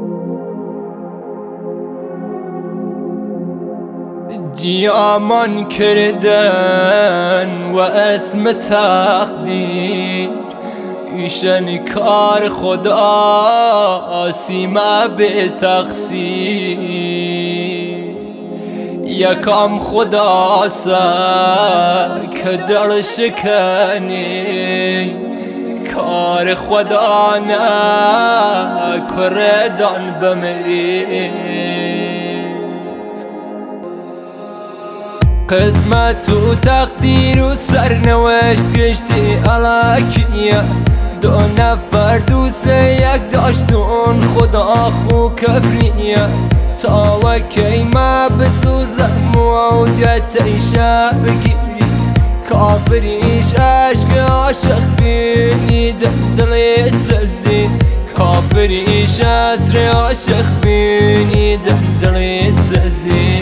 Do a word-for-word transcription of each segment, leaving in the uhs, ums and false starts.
جیامان کردن و اسم تقدیر ایشان کار خدا سیما به تقصیر یکم خدا سر که در شکنی کار خدا نه کردن بمری قسمت و تقدیر و سرنوشت گشتی علاکیه دو نفر دوسه یک داشتون خدا خو کفریه تا وکی ما بسوزم و عودت ایشا بگیری کافریش عشق عاشق بینی دلی سزی کافریش عصر عاشق بینی دلی سزی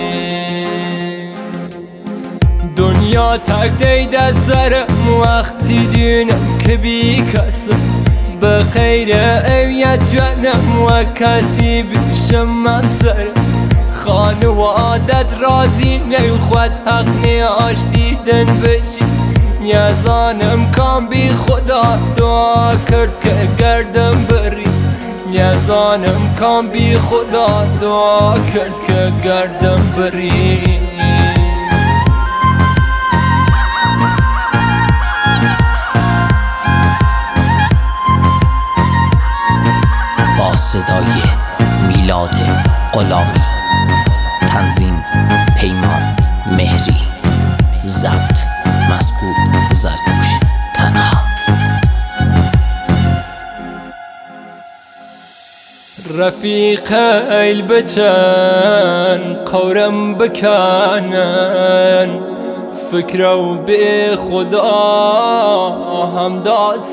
دنیا تک دیده سرم وقتی دینم که بی کسم به خیر اویت جنم و کسی بیشم من سرم خانوادت رازی نیخواد حق نیاش دیدن بشی نیازانم کام بی خدا دعا کرد که گردم بری نیازانم کام بی خدا دعا کرد که گردم بری صدای میلاد غلامی، تنظیم پیمان مهری، ضبط مسعود زرتوش تنها. رفیق ایل بچن قورم بکنن فکر و به خدا هم داس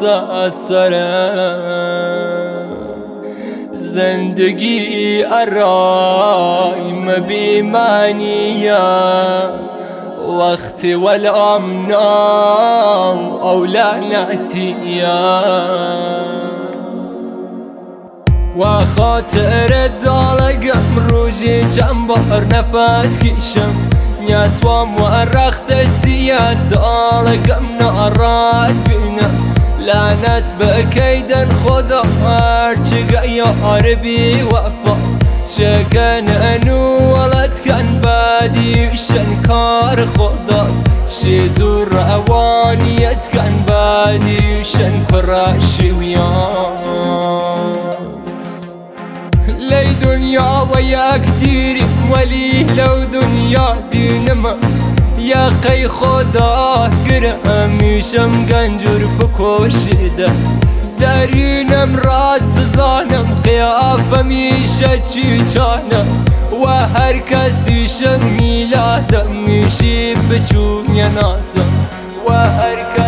سرم زندگی ارای مبی معنیه وقتی والامنا او لعنتیه و خاطر دالگم روژی چند بار نفس کشم نیتوام و رخت سیاد دالگم ناراد بینم لعنت به کیدن خدا هرچی یار بی وفاست شکن انو ولد کن بدیشن کار خداست شیدو روانیت کن بدیشن کراشی ویاست لی دنیا و یک دیریم ولی لو دنیا دینم یا قی خدا گرم میشم گنجور بکشیده درینم راد سزانم قیافه میشه چی چانم و هر کسیشم میلادم میشی بچون ناسم و هر